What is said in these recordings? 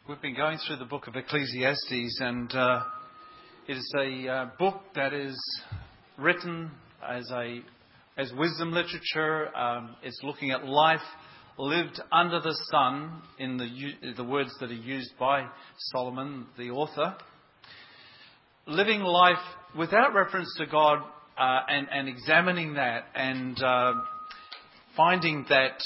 We've been going through the book of Ecclesiastes, and it is a book that is written as wisdom literature. It's looking at life lived under the sun, in the words that are used by Solomon, the author. Living life without reference to God, and examining that, and finding that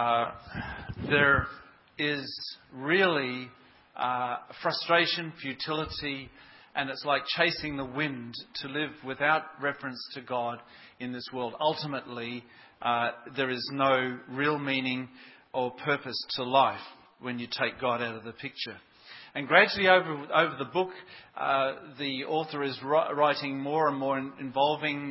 there is really frustration, futility, and it's like chasing the wind to live without reference to God in this world. Ultimately, there is no real meaning or purpose to life when you take God out of the picture. And gradually over the book, the author is writing more and more involving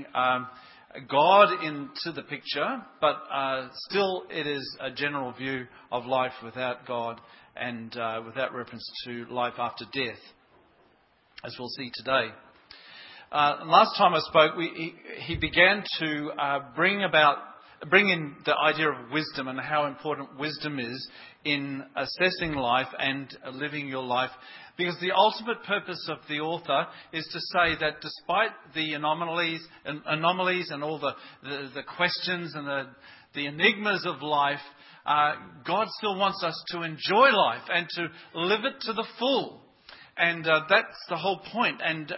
God into the picture, but still it is a general view of life without God and without reference to life after death, as we'll see today. Last time I spoke, he began to bring in the idea of wisdom and how important wisdom is in assessing life and living your life. Because the ultimate purpose of the author is to say that despite the anomalies and all the questions and the enigmas of life, God still wants us to enjoy life and to live it to the full. And that's the whole point. And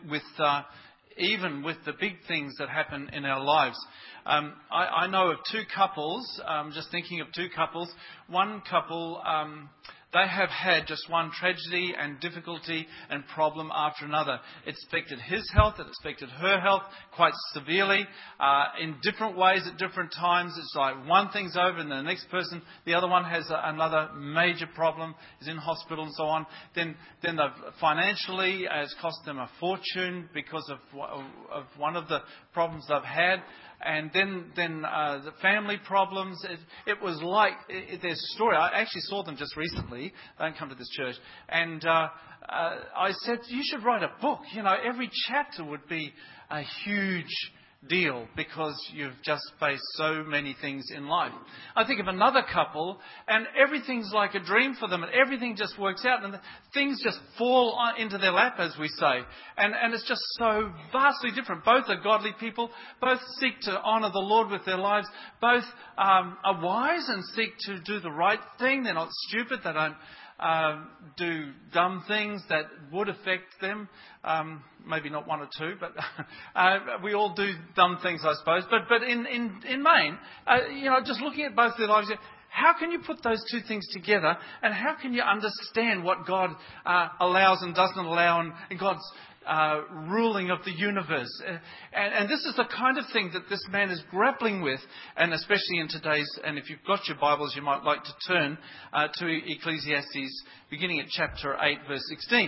even with the big things that happen in our lives. I know of two couples, just thinking of two couples. One couple, they have had just one tragedy and difficulty and problem after another. It affected his health, it affected her health quite severely, in different ways at different times. It's like one thing's over and the next person, the other one has another major problem, is in hospital and so on. Then they've financially, it's cost them a fortune because of one of the problems they've had. And then the family problems. It was like their story. I actually saw them just recently. They don't come to this church. And I said, you should write a book. You know, every chapter would be a huge deal because you've just faced so many things in life. I think of another couple and everything's like a dream for them and everything just works out and things just fall into their lap, as we say. And it's just so vastly different. Both are godly people. Both seek to honour the Lord with their lives. Both are wise and seek to do the right thing. They're not stupid. They don't do dumb things that would affect them. Maybe not one or two, but we all do dumb things, I suppose. But in main, just looking at both their lives, how can you put those two things together? And how can you understand what God allows and doesn't allow, and God's ruling of the universe? And this is the kind of thing that this man is grappling with, and especially in today's, and if you've got your Bibles, you might like to turn to Ecclesiastes, beginning at chapter 8, verse 16.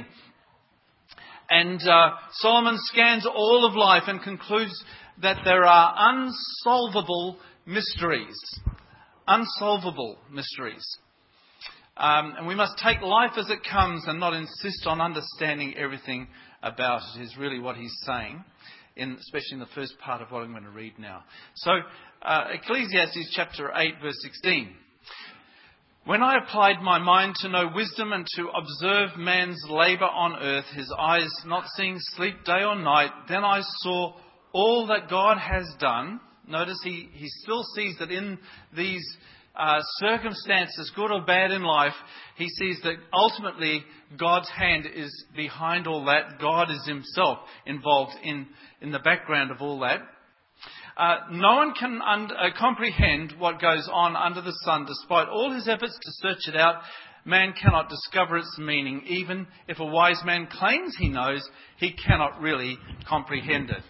And Solomon scans all of life and concludes that there are unsolvable mysteries. Unsolvable mysteries. And we must take life as it comes and not insist on understanding everything about it, is really what he's saying, especially in the first part of what I'm going to read now. So, Ecclesiastes chapter 8, verse 16. When I applied my mind to know wisdom and to observe man's labour on earth, his eyes not seeing sleep day or night, then I saw all that God has done. Notice he still sees that in these circumstances, good or bad in life, he sees that ultimately God's hand is behind all that. God is himself involved in the background of all that. No one can comprehend what goes on under the sun. Despite all his efforts to search it out, man cannot discover its meaning. Even if a wise man claims he knows, he cannot really comprehend it.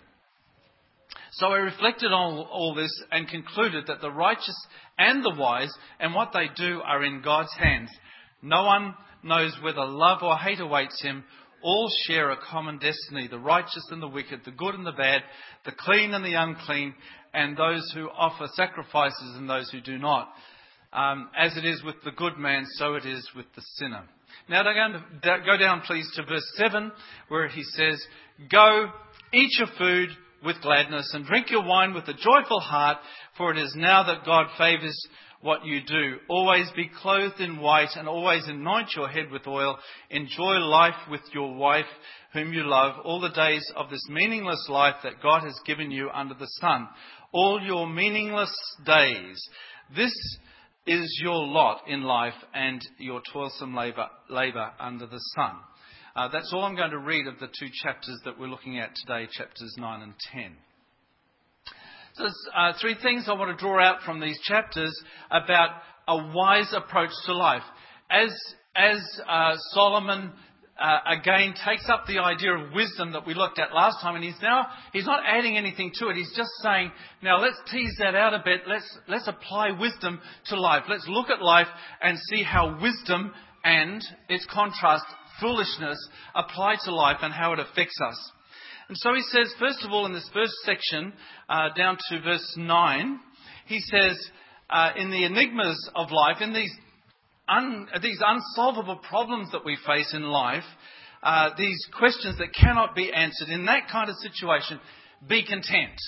So I reflected on all this and concluded that the righteous and the wise and what they do are in God's hands. No one knows whether love or hate awaits him. All share a common destiny, the righteous and the wicked, the good and the bad, the clean and the unclean, and those who offer sacrifices and those who do not. As it is with the good man, so it is with the sinner. Now go down please to verse 7, where he says, Go, eat your food with gladness and drink your wine with a joyful heart, for it is now that God favours what you do. Always be clothed in white and always anoint your head with oil. Enjoy life with your wife, whom you love, all the days of this meaningless life that God has given you under the sun. All your meaningless days. This is your lot in life and your toilsome labour under the sun. That's all I'm going to read of the two chapters that we're looking at today, chapters 9 and 10. So there's three things I want to draw out from these chapters about a wise approach to life. As Solomon again takes up the idea of wisdom that we looked at last time, and he's not adding anything to it. He's just saying, now let's tease that out a bit. Let's apply wisdom to life. Let's look at life and see how wisdom and its contrast, foolishness, apply to life and how it affects us. And so he says, first of all, in this first section, down to verse 9, he says, in the enigmas of life, in these unsolvable problems that we face in life, these questions that cannot be answered, in that kind of situation, be content.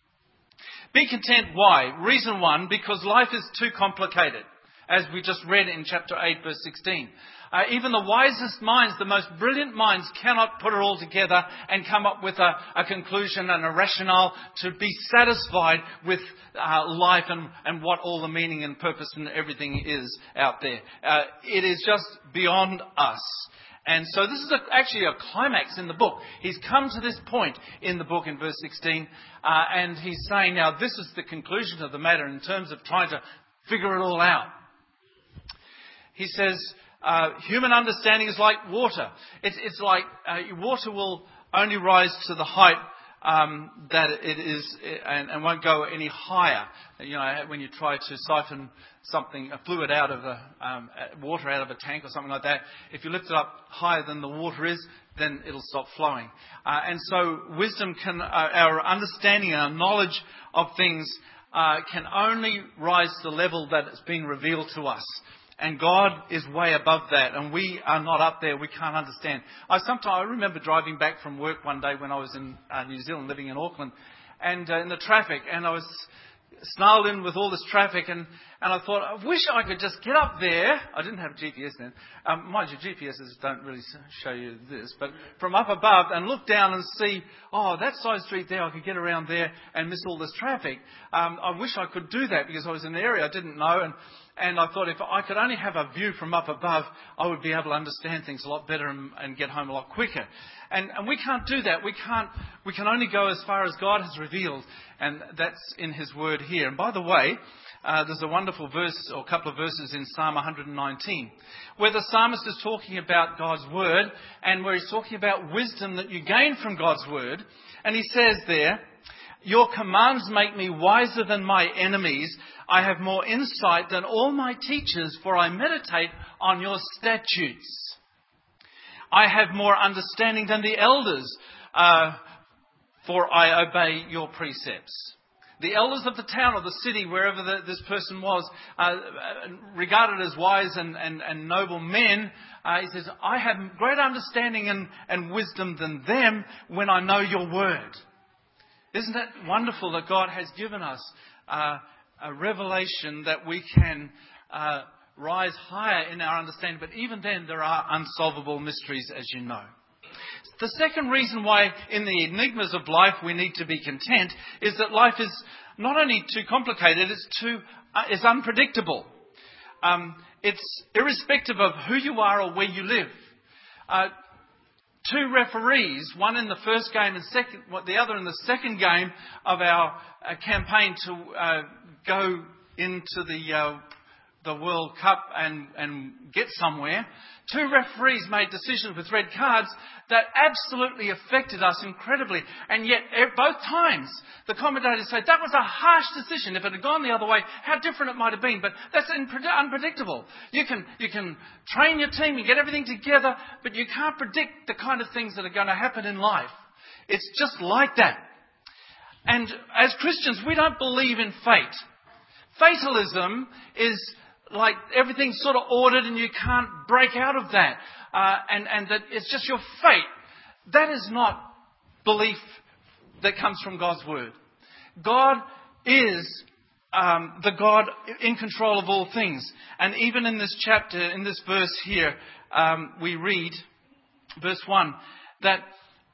Be content. Why? Reason one, because life is too complicated, as we just read in chapter 8, verse 16. Even the wisest minds, the most brilliant minds, cannot put it all together and come up with a conclusion and a rationale to be satisfied with life and what all the meaning and purpose and everything is out there. It is just beyond us. And so this is actually a climax in the book. He's come to this point in the book in verse 16, and he's saying, now this is the conclusion of the matter in terms of trying to figure it all out. He says, human understanding is like water. It's like water will only rise to the height that it is and won't go any higher. You know, when you try to siphon a fluid out of water out of a tank or something like that, if you lift it up higher than the water is, then it'll stop flowing. And so wisdom our understanding and our knowledge of things can only rise to the level that it's been revealed to us. And God is way above that, and we are not up there. We can't understand. I remember driving back from work one day when I was in New Zealand, living in Auckland, and in the traffic, and I was snarled in with all this traffic, and I thought, I wish I could just get up there. I didn't have GPS then. Mind you, GPSs don't really show you this, but from up above and look down and see, that side street there, I could get around there and miss all this traffic. I wish I could do that because I was in an area I didn't know, and I thought if I could only have a view from up above, I would be able to understand things a lot better and get home a lot quicker. And we can't do that. We can only go as far as God has revealed, and that's in His Word here. And by the way, there's a wonderful verse or a couple of verses in Psalm 119 where the psalmist is talking about God's Word and where he's talking about wisdom that you gain from God's Word. And he says there, your commands make me wiser than my enemies. I have more insight than all my teachers, for I meditate on your statutes. I have more understanding than the elders, for I obey your precepts. The elders of the town or the city, wherever this person was, regarded as wise and noble men, he says, I have greater understanding and wisdom than them when I know your word. Isn't it wonderful that God has given us a revelation that we can rise higher in our understanding, but even then there are unsolvable mysteries, as you know. The second reason why in the enigmas of life we need to be content is that life is not only too complicated, it's unpredictable. It's irrespective of who you are or where you live. Two referees, one in the first game and the other in the second game of our campaign to go into the World Cup and get somewhere. Two referees made decisions with red cards that absolutely affected us incredibly. And yet, both times, the commentators say that was a harsh decision. If it had gone the other way, how different it might have been. But that's unpredictable. You can train your team and get everything together, but you can't predict the kind of things that are going to happen in life. It's just like that. And as Christians, we don't believe in fate. Fatalism is like everything's sort of ordered and you can't break out of that. And that it's just your fate. That is not belief that comes from God's Word. God is the God in control of all things. And even in this chapter, in this verse here, we read, verse 1, that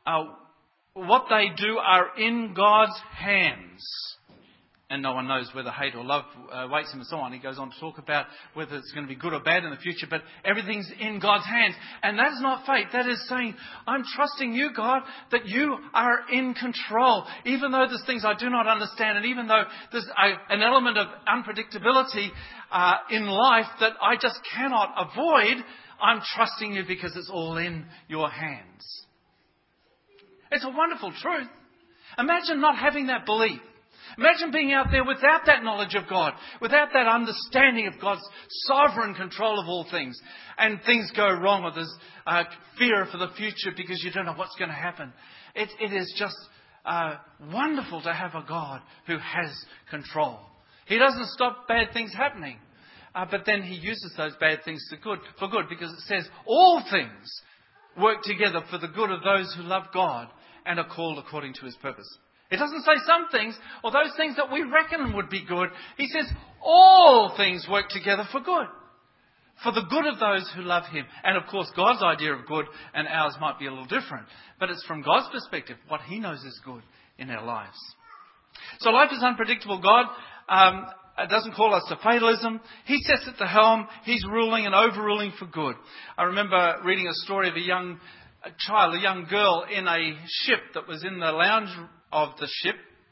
what they do are in God's hands. And no one knows whether hate or love waits him and so on. He goes on to talk about whether it's going to be good or bad in the future, but everything's in God's hands. And that is not faith. That is saying, I'm trusting you, God, that you are in control. Even though there's things I do not understand, and even though there's an element of unpredictability in life that I just cannot avoid, I'm trusting you because it's all in your hands. It's a wonderful truth. Imagine not having that belief. Imagine being out there without that knowledge of God, without that understanding of God's sovereign control of all things, and things go wrong, or there's fear for the future because you don't know what's going to happen. It is just wonderful to have a God who has control. He doesn't stop bad things happening, but then he uses those bad things for good, because it says all things work together for the good of those who love God and are called according to his purpose. It doesn't say some things, or those things that we reckon would be good. He says all things work together for good. For the good of those who love him. And of course, God's idea of good and ours might be a little different. But it's from God's perspective, what he knows is good in our lives. So life is unpredictable. God doesn't call us to fatalism. He sits at the helm. He's ruling and overruling for good. I remember reading a story of a young girl in a ship that was in the lounge of the ship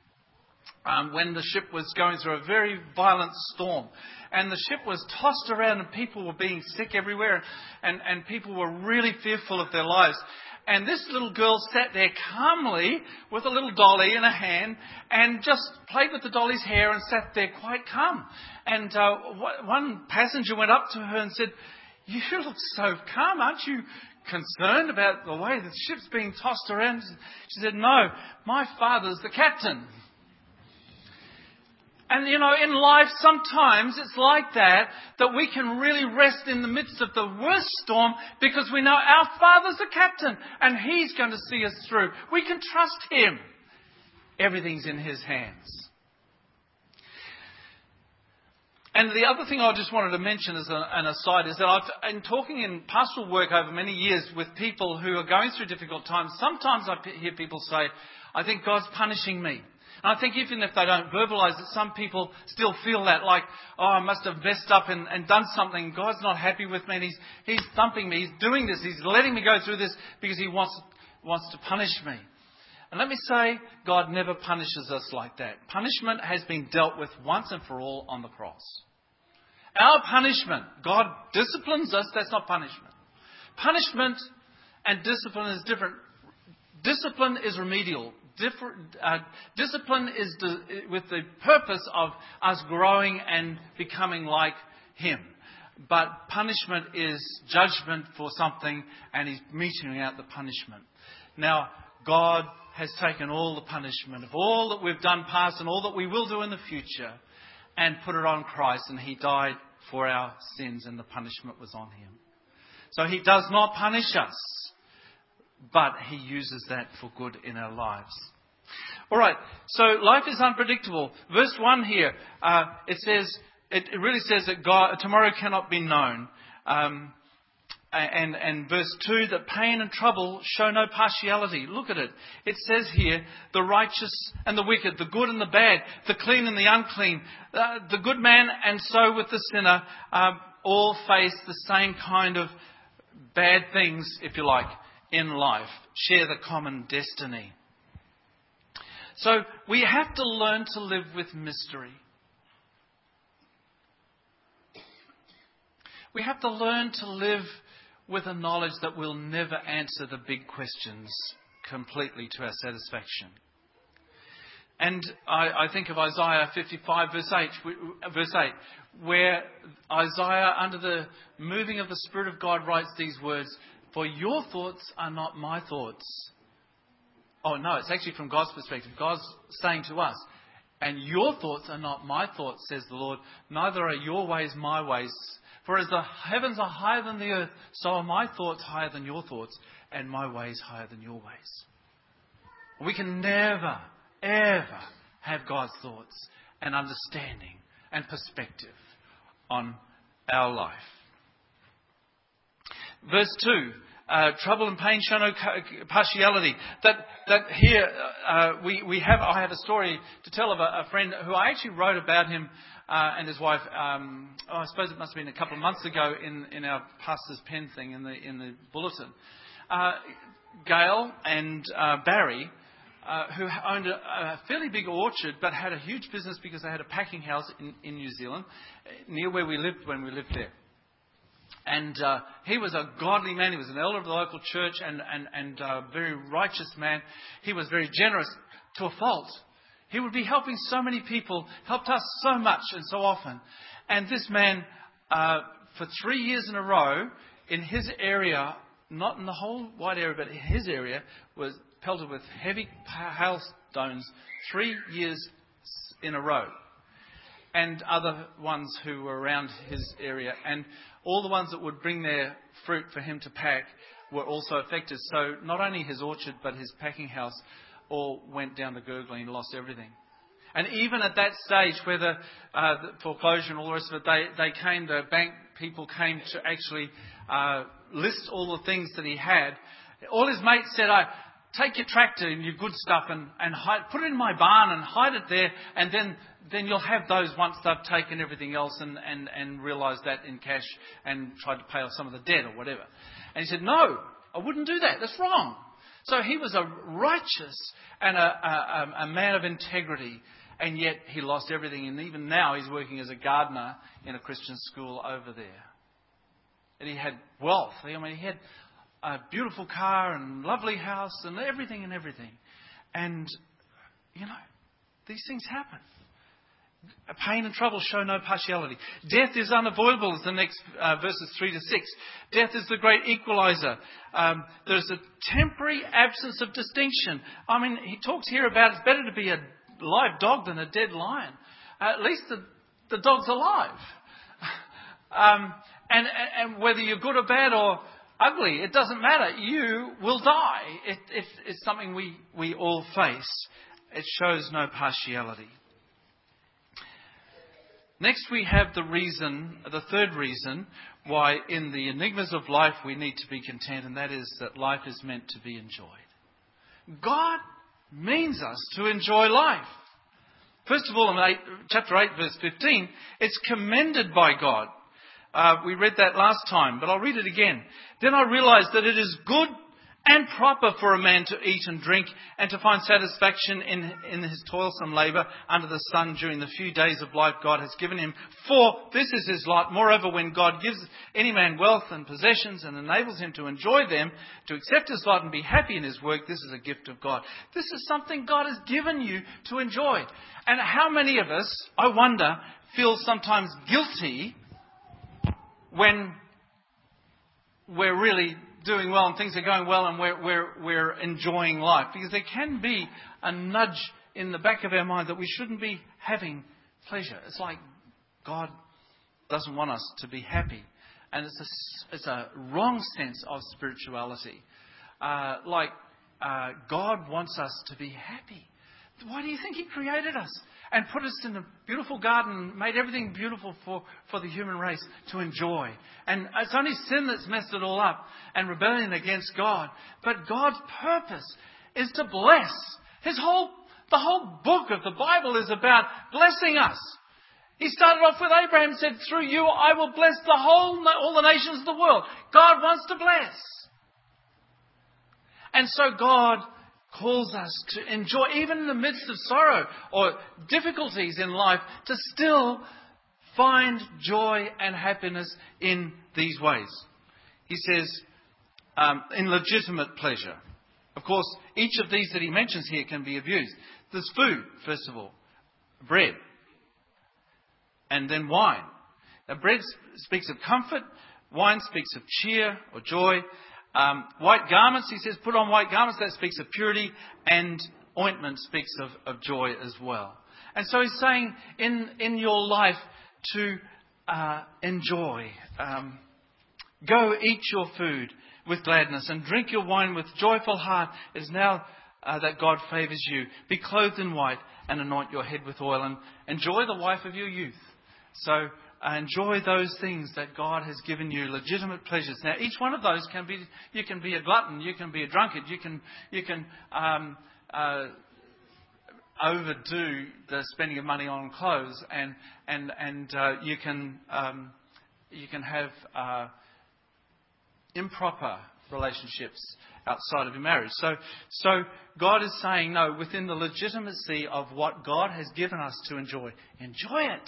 when the ship was going through a very violent storm. And the ship was tossed around and people were being sick everywhere, and people were really fearful of their lives. And this little girl sat there calmly with a little dolly in her hand and just played with the dolly's hair and sat there quite calm. And one passenger went up to her and said, "You look so calm, aren't you concerned about the way the ship's being tossed around?" She said, "No, my father's the captain." And in life sometimes it's like that we can really rest in the midst of the worst storm because we know our Father's the captain and he's going to see us through. We can trust him. Everything's in his hands. And the other thing I just wanted to mention as an aside is that I've been talking in pastoral work over many years with people who are going through difficult times. Sometimes I hear people say, "I think God's punishing me." And I think even if they don't verbalise it, some people still feel that, like, "Oh, I must have messed up and done something. God's not happy with me and he's thumping me. He's doing this. He's letting me go through this because he wants to punish me." And let me say, God never punishes us like that. Punishment has been dealt with once and for all on the cross. Our punishment, God disciplines us, that's not punishment. Punishment and discipline is different. Discipline is remedial. Discipline is with the purpose of us growing and becoming like him. But punishment is judgment for something, and he's meting out the punishment. Now, God has taken all the punishment of all that we've done past and all that we will do in the future and put it on Christ, and he died for our sins and the punishment was on him. So he does not punish us, but he uses that for good in our lives. All right, so life is unpredictable. Verse 1 here, it really says that tomorrow cannot be known. And verse 2, that pain and trouble show no partiality. Look at it. It says here, the righteous and the wicked, the good and the bad, the clean and the unclean, the good man and so with the sinner, all face the same kind of bad things, if you like, in life. Share the common destiny. So we have to learn to live with mystery. We have to learn to live with a knowledge that we'll never answer the big questions completely to our satisfaction. And I think of Isaiah 55 verse 8, where Isaiah, under the moving of the Spirit of God, writes these words, "For your thoughts are not my thoughts." Oh no, it's actually from God's perspective. God's saying to us, "And your thoughts are not my thoughts, says the Lord. Neither are your ways my ways. For as the heavens are higher than the earth, so are my thoughts higher than your thoughts, and my ways higher than your ways." We can never, ever have God's thoughts and understanding and perspective on our life. Verse 2, trouble and pain show no partiality. That here I have a story to tell of a friend who I actually wrote about him and his wife. I suppose it must have been a couple of months ago in our pastor's pen thing in the bulletin. Gail and Barry, who owned a fairly big orchard, but had a huge business because they had a packing house in New Zealand, near where we lived when we lived there. And he was a godly man. He was an elder of the local church and a very righteous man. He was very generous to a fault. He would be helping so many people, helped us so much and so often. And this man, for 3 years in a row, in his area, not in the whole wide area, but in his area, was pelted with heavy hailstones 3 years in a row. And other ones who were around his area. And all the ones that would bring their fruit for him to pack were also affected. So not only his orchard, but his packing house all went down the gurgling and lost everything. And even at that stage where the foreclosure and all the rest of it, the bank people came to actually list all the things that he had. All his mates said, take your tractor and your good stuff and put it in my barn and hide it there, and then you'll have those once they've taken everything else and realised that in cash and tried to pay off some of the debt or whatever. And he said, no, I wouldn't do that. That's wrong. So he was a righteous and a man of integrity, and yet he lost everything. And even now he's working as a gardener in a Christian school over there. And he had wealth. He had a beautiful car and lovely house and everything. And, these things happen. Pain and trouble show no partiality. Death is unavoidable, is the next verses 3 to 6. Death is the great equalizer. There's a temporary absence of distinction. He talks here about it's better to be a live dog than a dead lion. At least the dog's alive. And whether you're good or bad or ugly, it doesn't matter. You will die. It's something we all face. It shows no partiality. Next we have the third reason why in the enigmas of life we need to be content, and that is that life is meant to be enjoyed. God means us to enjoy life. First of all, in chapter 8, verse 15, it's commended by God. We read that last time, but I'll read it again. Then I realized that it is good and proper for a man to eat and drink and to find satisfaction in his toilsome labour under the sun during the few days of life God has given him. For this is his lot. Moreover, when God gives any man wealth and possessions and enables him to enjoy them, to accept his lot and be happy in his work, this is a gift of God. This is something God has given you to enjoy. And how many of us, I wonder, feel sometimes guilty when we're really doing well and things are going well and we're enjoying life? Because there can be a nudge in the back of our mind that we shouldn't be having pleasure. It's like God doesn't want us to be happy. And it's a wrong sense of spirituality. God wants us to be happy. Why do you think He created us and put us in a beautiful garden, made everything beautiful for the human race to enjoy? And it's only sin that's messed it all up and rebellion against God. But God's purpose is to bless. The whole book of the Bible is about blessing us. He started off with Abraham and said, through you I will bless all the nations of the world. God wants to bless. And so God calls us to enjoy, even in the midst of sorrow or difficulties in life, to still find joy and happiness in these ways. He says, in legitimate pleasure. Of course, each of these that he mentions here can be abused. There's food, first of all. Bread. And then wine. Now, bread speaks of comfort. Wine speaks of cheer or joy. White garments, he says, put on white garments. That speaks of purity. And ointment speaks of joy as well. And so he's saying in your life to enjoy. Go eat your food with gladness and drink your wine with joyful heart. It is now that God favours you. Be clothed in white and anoint your head with oil, and enjoy the wife of your youth. So enjoy those things that God has given you, legitimate pleasures. Now, each one of those can be, you can be a glutton, you can be a drunkard, you can overdo the spending of money on clothes, and you can have improper relationships outside of your marriage. So God is saying, no, within the legitimacy of what God has given us to enjoy it.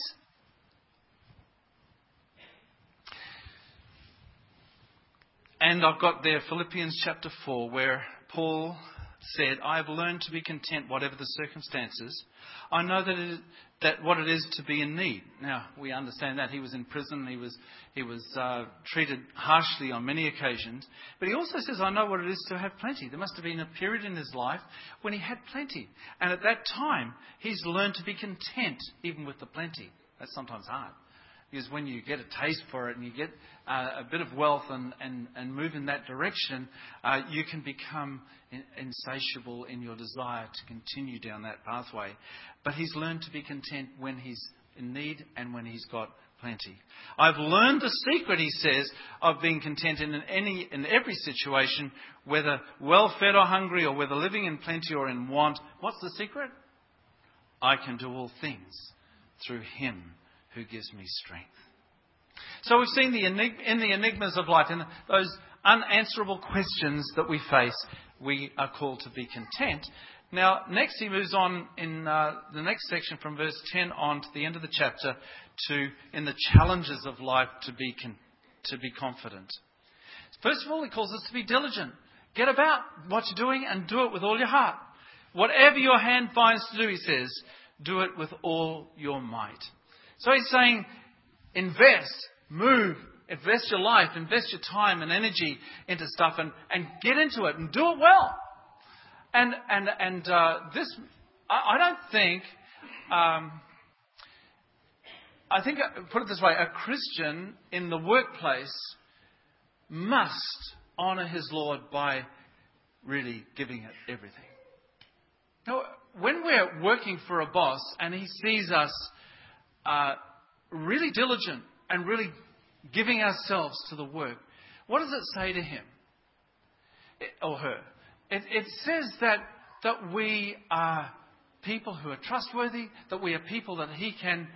And I've got there Philippians chapter 4, where Paul said, I have learned to be content whatever the circumstances. I know that what it is to be in need. Now, we understand that. He was in prison. He was treated harshly on many occasions. But he also says, I know what it is to have plenty. There must have been a period in his life when he had plenty. And at that time, he's learned to be content even with the plenty. That's sometimes hard. Because when you get a taste for it and you get a bit of wealth and move in that direction, you can become insatiable in your desire to continue down that pathway. But he's learned to be content when he's in need and when he's got plenty. I've learned the secret, he says, of being content in every situation, whether well-fed or hungry, or whether living in plenty or in want. What's the secret? I can do all things through him who gives me strength. So we've seen in the enigmas of life, in those unanswerable questions that we face, we are called to be content. Now, next he moves on in the next section from verse 10 on to the end of the chapter to, in the challenges of life, to be confident. First of all, he calls us to be diligent. Get about what you're doing and do it with all your heart. Whatever your hand finds to do, he says, do it with all your might. So he's saying, invest, move, invest your life, invest your time and energy into stuff, and get into it and do it well. And this, I don't think, I think, put it this way, a Christian in the workplace must honour his Lord by really giving it everything. Now, when we're working for a boss and he sees us really diligent and really giving ourselves to the work, what does it say to him or her? It says that we are people who are trustworthy, that we are people that he can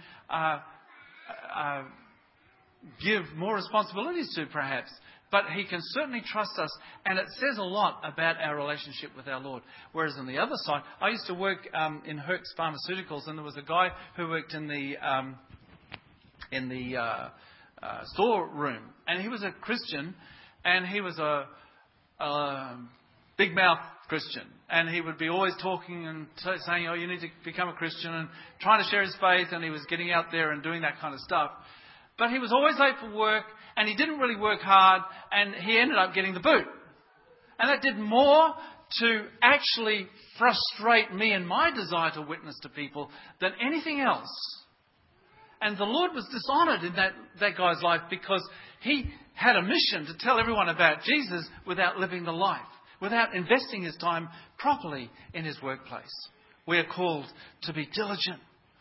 give more responsibilities to, perhaps. But he can certainly trust us, and it says a lot about our relationship with our Lord. Whereas on the other side, I used to work in Herx Pharmaceuticals, and there was a guy who worked in the storeroom, and he was a Christian, and he was a big mouth Christian, and he would be always talking and saying, "Oh, you need to become a Christian," and trying to share his faith, and he was getting out there and doing that kind of stuff. But he was always late for work, and he didn't really work hard, and he ended up getting the boot. And that did more to actually frustrate me and my desire to witness to people than anything else. And the Lord was dishonoured in that guy's life, because he had a mission to tell everyone about Jesus without living the life, without investing his time properly in his workplace. We are called to be diligent.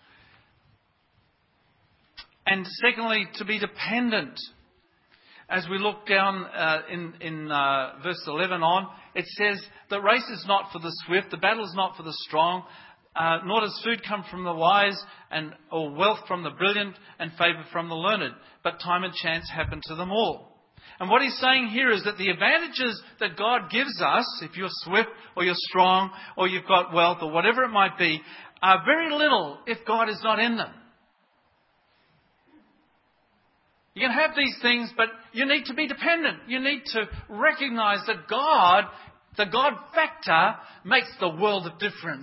And secondly, to be dependent. As we look down in verse 11 on, it says, the race is not for the swift, the battle is not for the strong, nor does food come from the wise, or wealth from the brilliant, and favour from the learned. But time and chance happen to them all. And what he's saying here is that the advantages that God gives us, if you're swift or you're strong or you've got wealth or whatever it might be, are very little if God is not in them. You can have these things, but you need to be dependent. You need to recognise that God, the God factor, makes the world of difference.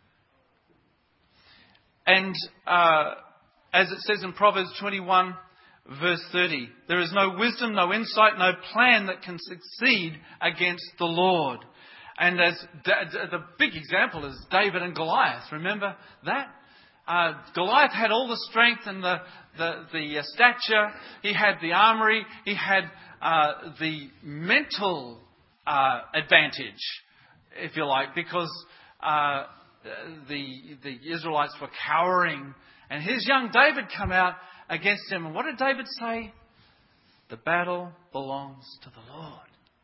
And as it says in Proverbs 21, verse 30, there is no wisdom, no insight, no plan that can succeed against the Lord. And as the big example is David and Goliath. Remember that? Goliath had all the strength and the stature. He had the armory. He had the mental advantage. if you like, because the Israelites were cowering. And here's young David come out against him. And what did David say? The battle belongs to the Lord.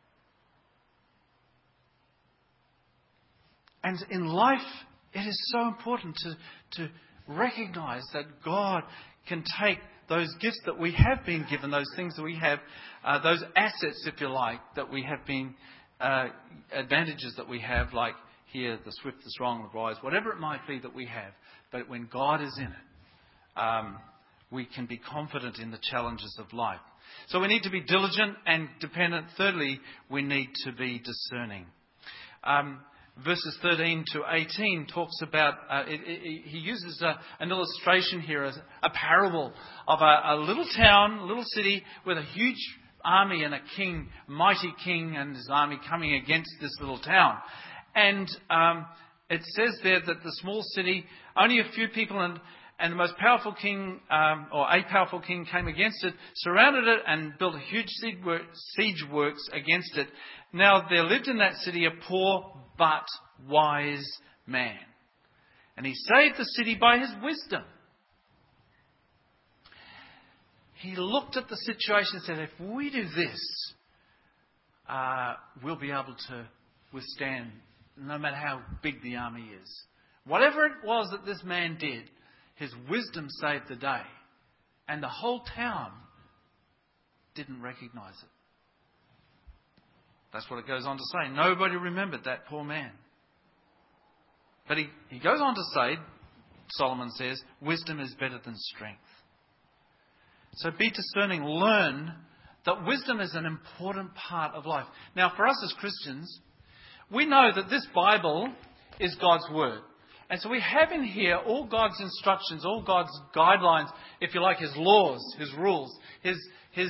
And in life, it is so important to recognize that God can take those gifts that we have been given, those things that we have, those assets, if you like, that we have been, advantages that we have, like here, the swift, the strong, the wise, whatever it might be that we have. But when God is in it, we can be confident in the challenges of life. So we need to be diligent and dependent. Thirdly, we need to be discerning. Verses 13 to 18 talks about, he uses an illustration here, a parable of a little town, a little city with a huge army and a king, mighty king and his army coming against this little town. And it says there that the small city, only a few people and the most powerful king, or a powerful king came against it, surrounded it and built a huge siege works against it. Now there lived in that city a poor but wise man. And he saved the city by his wisdom. He looked at the situation and said, if we do this, we'll be able to withstand no matter how big the army is. Whatever it was that this man did, his wisdom saved the day. And the whole town didn't recognize it. That's what it goes on to say. Nobody remembered that poor man. But he goes on to say, Solomon says, wisdom is better than strength. So be discerning. Learn that wisdom is an important part of life. Now, for us as Christians, we know that this Bible is God's Word. And so we have in here all God's instructions, all God's guidelines, if you like, His laws, His rules, His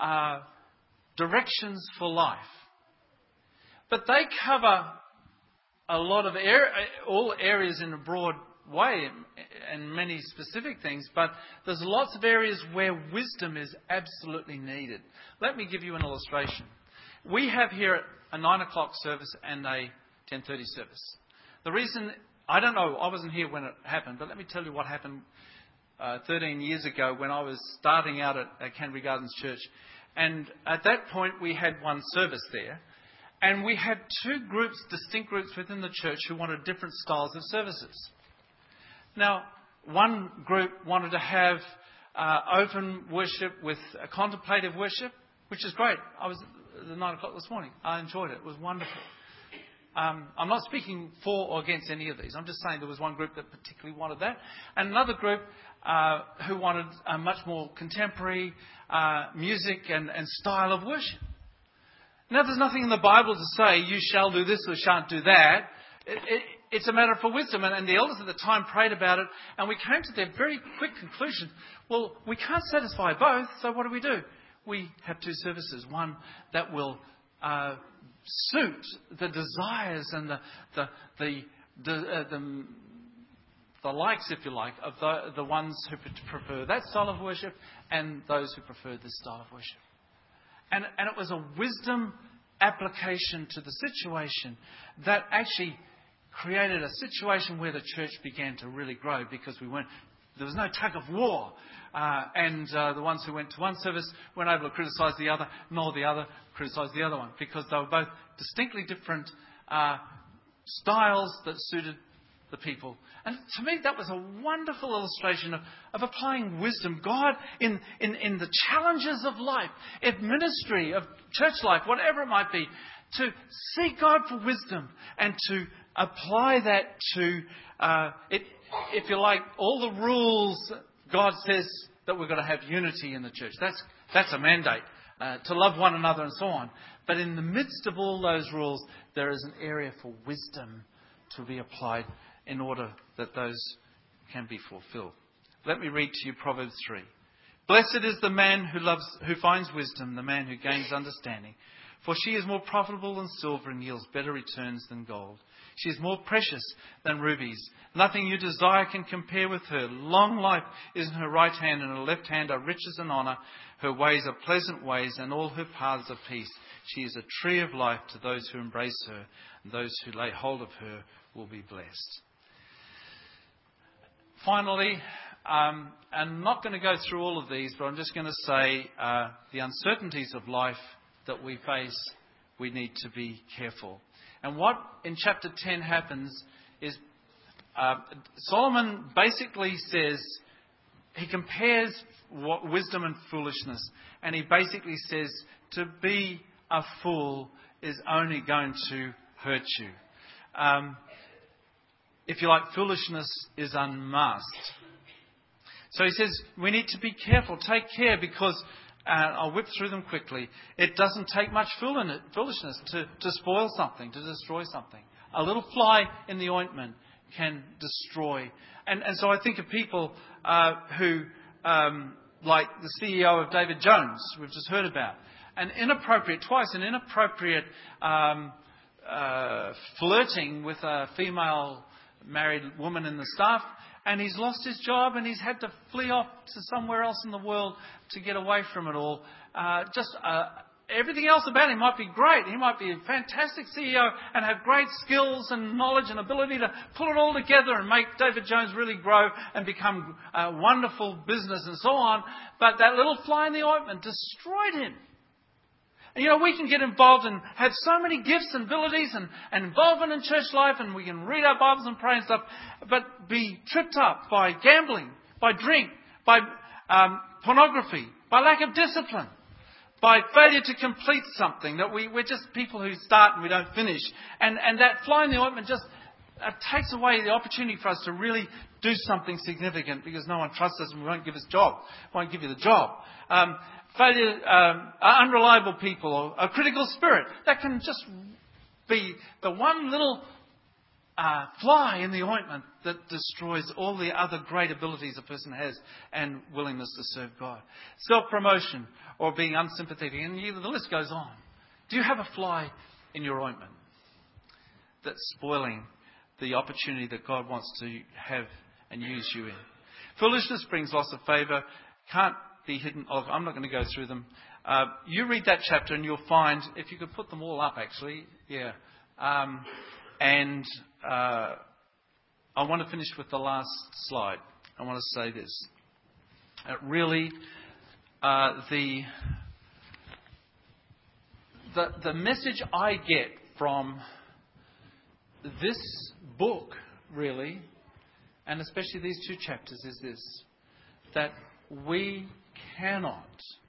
directions for life. But they cover a lot of all areas in a broad way and many specific things. But there's lots of areas where wisdom is absolutely needed. Let me give you an illustration. We have here a 9 o'clock service and a 10:30 service. The reason, I don't know, I wasn't here when it happened, but let me tell you what happened 13 years ago when I was starting out at Canterbury Gardens Church. And at that point we had one service there. And we had two groups, distinct groups within the church who wanted different styles of services. Now, one group wanted to have open worship with a contemplative worship, which is great. I was at 9 o'clock this morning. I enjoyed it. It was wonderful. I'm not speaking for or against any of these. I'm just saying there was one group that particularly wanted that. And another group who wanted a much more contemporary music and style of worship. Now, there's nothing in the Bible to say you shall do this or shan't do that. It's a matter for wisdom. And the elders at the time prayed about it. And we came to their very quick conclusion. Well, we can't satisfy both. So what do? We have two services. One that will suit the desires and the likes, if you like, of the ones who prefer that style of worship and those who prefer this style of worship. And it was a wisdom application to the situation that actually created a situation where the church began to really grow because there was no tug of war. And the ones who went to one service weren't able to criticise the other, nor the other criticise the other one, because they were both distinctly different styles that suited the people. And to me, that was a wonderful illustration of applying wisdom. God, in the challenges of life, in ministry, of church life, whatever it might be, to seek God for wisdom and to apply that to, if you like, all the rules. God says that we're going to have unity in the church. That's a mandate, to love one another and so on. But in the midst of all those rules, there is an area for wisdom to be applied in order that those can be fulfilled. Let me read to you Proverbs 3. Blessed is the man who finds wisdom, the man who gains understanding. For she is more profitable than silver and yields better returns than gold. She is more precious than rubies. Nothing you desire can compare with her. Long life is in her right hand, and her left hand are riches and honour. Her ways are pleasant ways, and all her paths are peace. She is a tree of life to those who embrace her, and those who lay hold of her will be blessed. Finally, I'm not going to go through all of these, but I'm just going to say the uncertainties of life that we face, we need to be careful. And what in chapter 10 happens is Solomon basically says, he compares wisdom and foolishness. And he basically says, to be a fool is only going to hurt you. If you like, foolishness is unmasked. So he says, we need to be careful, take care, because, I'll whip through them quickly, it doesn't take much foolishness to spoil something, to destroy something. A little fly in the ointment can destroy. And so I think of people who, like the CEO of David Jones, we've just heard about, an inappropriate flirting with a female married woman in the staff, and he's lost his job and he's had to flee off to somewhere else in the world to get away from it all. Everything else about him might be great. He might be a fantastic CEO and have great skills and knowledge and ability to pull it all together and make David Jones really grow and become a wonderful business and so on. But that little fly in the ointment destroyed him. And, we can get involved and have so many gifts and abilities and involvement in church life, and we can read our Bibles and pray and stuff, but be tripped up by gambling, by drink, by pornography, by lack of discipline, by failure to complete something, that we're just people who start and we don't finish. And that fly in the ointment just takes away the opportunity for us to really do something significant, because no one trusts us and we won't give you the job. Failure, unreliable people, or a critical spirit. That can just be the one little fly in the ointment that destroys all the other great abilities a person has and willingness to serve God. Self-promotion or being unsympathetic, and the list goes on. Do you have a fly in your ointment that's spoiling the opportunity that God wants to have and use you in? Foolishness brings loss of favour. Can't be hidden. I'm not going to go through them. You read that chapter and you'll find, if you could put them all up actually, yeah. And I want to finish with the last slide. I want to say this. Really, the message I get from this book, really, and especially these two chapters, is this: that we cannot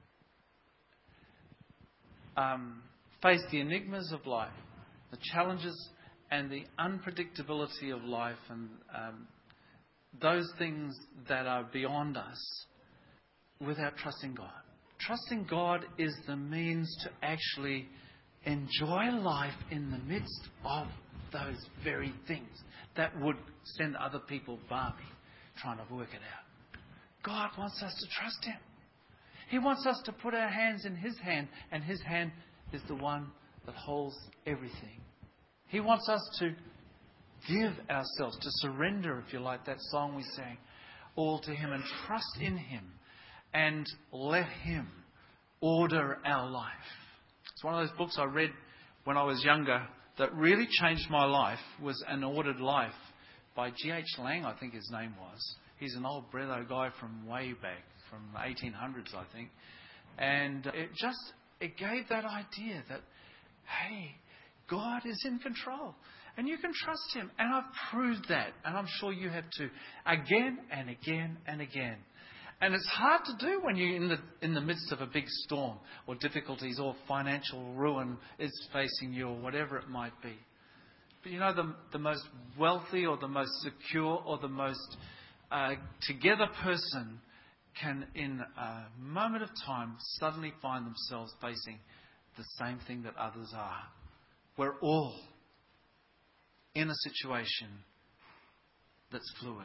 face the enigmas of life, the challenges and the unpredictability of life, and those things that are beyond us, without trusting God. Trusting God is the means to actually enjoy life in the midst of those very things that would send other people balmy trying to work it out. God wants us to trust Him. He wants us to put our hands in His hand, and His hand is the one that holds everything. He wants us to give ourselves, to surrender, if you like, that song we sang, all to Him, and trust in Him and let Him order our life. It's one of those books I read when I was younger that really changed my life, was An Ordered Life by G.H. Lang, I think his name was. He's an old Bretho guy from way back, from the 1800s, I think. And it gave that idea that, hey, God is in control. And you can trust Him. And I've proved that. And I'm sure you have too. Again and again and again. And it's hard to do when you're in the midst of a big storm, or difficulties, or financial ruin is facing you, or whatever it might be. But the most wealthy, or the most secure, or the most together person can, in a moment of time, suddenly find themselves facing the same thing that others are. We're all in a situation that's fluid.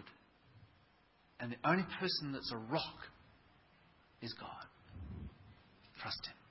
And the only person that's a rock is God. Trust Him.